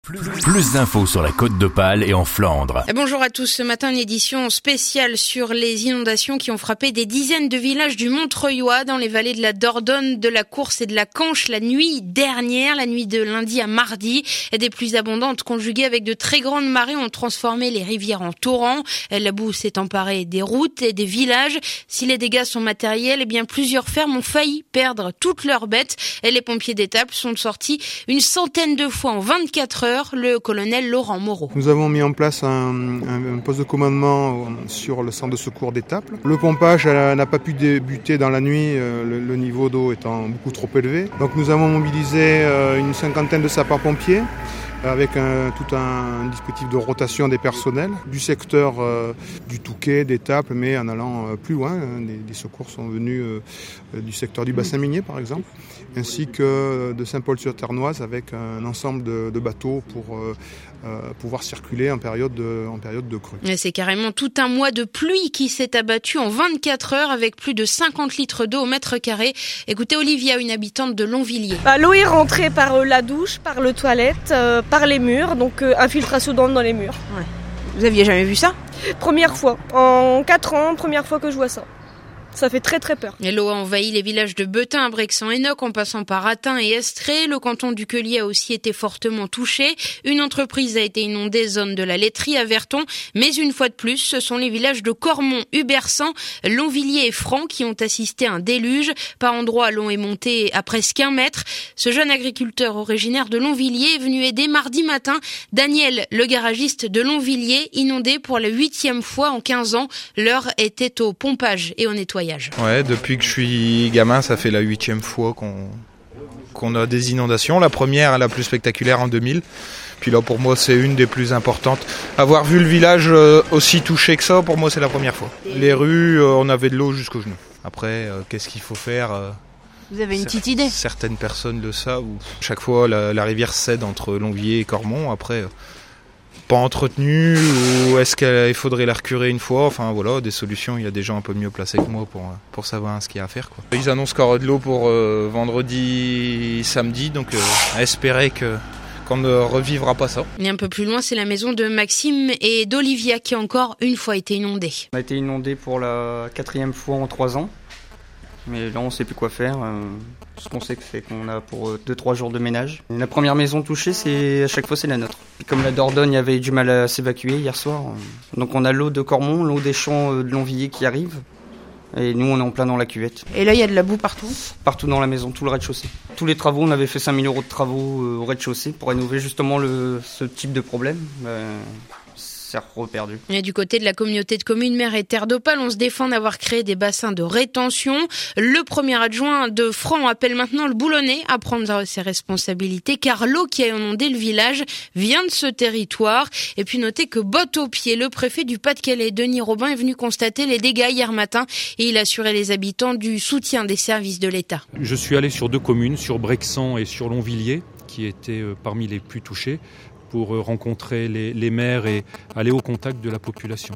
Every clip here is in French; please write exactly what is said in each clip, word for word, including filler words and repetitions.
Plus, plus d'infos sur la Côte d'Opale et en Flandre. Bonjour à tous. Ce matin, une édition spéciale sur les inondations qui ont frappé des dizaines de villages du Montreuilois dans les vallées de la Dordogne, de la Course et de la Canche la nuit dernière, la nuit de lundi à mardi. Des pluies abondantes conjuguées avec de très grandes marées ont transformé les rivières en torrents. La boue s'est emparée des routes et des villages. Si les dégâts sont matériels, eh bien plusieurs fermes ont failli perdre toutes leurs bêtes. Les pompiers d'Étaples sont sortis une centaine de fois en vingt-quatre heures. Le colonel Laurent Moreau. Nous avons mis en place un, un, un poste de commandement sur le centre de secours d'Étaples. Le pompage n'a pas pu débuter dans la nuit, le, le niveau d'eau étant beaucoup trop élevé. Donc nous avons mobilisé une cinquantaine de sapeurs-pompiers avec un, tout un, un dispositif de rotation des personnels du secteur euh, du Touquet, d'Étaples, mais en allant euh, plus loin. Hein, des, des secours sont venus euh, du secteur du bassin minier, par exemple, ainsi que de Saint-Paul-sur-Ternoise avec un ensemble de, de bateaux pour euh, euh, pouvoir circuler en période de, en période de crue. C'est carrément tout un mois de pluie qui s'est abattu en vingt-quatre heures avec plus de cinquante litres d'eau au mètre carré. Écoutez Olivia, une habitante de Longvilliers. Bah, l'eau est rentrée par euh, la douche, par le toilette, euh, par les murs, donc euh, infiltration d'eau dans les murs. Ouais. Vous aviez jamais vu ça ? Première fois. En quatre ans, première fois que je vois ça. Ça fait très très peur. Et l'eau a envahi les villages de Beutin, Brexan-Enoch, en passant par Atin et Estrée. Le canton du Quelier a aussi été fortement touché. Une entreprise a été inondée, zone de la laiterie à Verton. Mais une fois de plus, ce sont les villages de Cormont, Hubersan, Longvilliers et Franc qui ont assisté à un déluge. Par endroits, l'eau est montée à presque un mètre. Ce jeune agriculteur originaire de Longvilliers est venu aider mardi matin Daniel, le garagiste de Longvilliers, inondé pour la huitième fois en quinze ans. L'heure était au pompage et au nettoyage. Ouais, depuis que je suis gamin, ça fait la huitième fois qu'on, qu'on a des inondations. La première, la plus spectaculaire en deux mille. Puis là, pour moi, c'est une des plus importantes. Avoir vu le village aussi touché que ça, pour moi, c'est la première fois. Les rues, on avait de l'eau jusqu'aux genoux. Après, euh, qu'est-ce qu'il faut faire ? Vous avez une petite idée ? Certaines personnes le savent. Chaque fois, la, la rivière cède entre Longvilliers et Cormont. Après, pas entretenue, ou est-ce qu'il faudrait la recurer une fois ? Enfin voilà, des solutions, il y a des gens un peu mieux placés que moi pour, pour savoir ce qu'il y a à faire, quoi. Ils annoncent qu'il y aura de l'eau pour euh, vendredi, samedi, donc euh, à espérer que, qu'on ne revivra pas ça. Et un peu plus loin, c'est la maison de Maxime et d'Olivia qui a encore une fois été inondée. On a été inondé pour la quatrième fois en trois ans. Mais là, on ne sait plus quoi faire. Ce qu'on sait, c'est qu'on a pour deux trois jours de ménage. Et la première maison touchée, c'est, à chaque fois, c'est la nôtre. Et comme la Dordogne avait du mal à s'évacuer hier soir, donc on a l'eau de Cormont, l'eau des champs de Longvilliers qui arrive. Et nous, on est en plein dans la cuvette. Et là, il y a de la boue partout ? Partout dans la maison, tout le rez-de-chaussée. Tous les travaux, on avait fait cinq mille euros de travaux au rez-de-chaussée pour rénover justement le, ce type de problème. Euh, c'est reperdu. Et du côté de la communauté de communes Mer et Terre d'Opale, on se défend d'avoir créé des bassins de rétention. Le premier adjoint de Franc appelle maintenant le Boulonnais à prendre ses responsabilités car l'eau qui a inondé le village vient de ce territoire. Et puis notez que botte aux pieds, le préfet du Pas-de-Calais, Denis Robin, est venu constater les dégâts hier matin et il a assuré les habitants du soutien des services de l'État. Je suis allé sur deux communes, sur Brexan et sur Longvilliers, qui étaient parmi les plus touchées, pour rencontrer les, les maires et aller au contact de la population.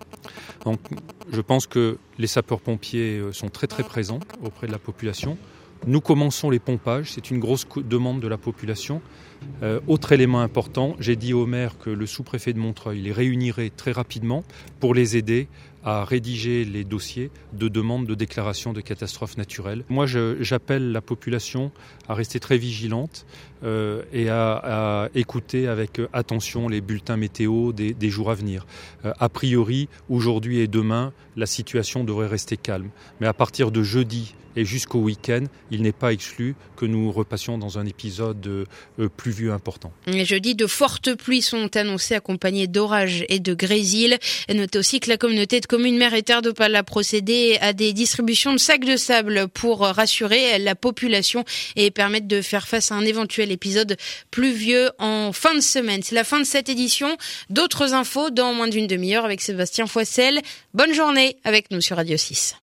Donc, je pense que les sapeurs-pompiers sont très très présents auprès de la population. Nous commençons les pompages, c'est une grosse demande de la population. Euh, autre élément important, j'ai dit au maire que le sous-préfet de Montreuil les réunirait très rapidement pour les aider à rédiger les dossiers de demande de déclaration de catastrophe naturelle. Moi, je, j'appelle la population à rester très vigilante euh, et à, à écouter avec attention les bulletins météo des, des jours à venir. Euh, a priori, aujourd'hui et demain, la situation devrait rester calme. Mais à partir de jeudi et jusqu'au week-end, il n'est pas exclu que nous repassions dans un épisode euh, pluvieux important. Et jeudi, de fortes pluies sont annoncées accompagnées d'orages et de grésil. Et notez aussi que la communauté de communes Mer et Terre d'Opale a procédé à des distributions de sacs de sable pour rassurer la population et permettre de faire face à un éventuel épisode pluvieux en fin de semaine. C'est la fin de cette édition. D'autres infos dans moins d'une demi-heure avec Sébastien Foissel. Bonne journée avec nous sur Radio six.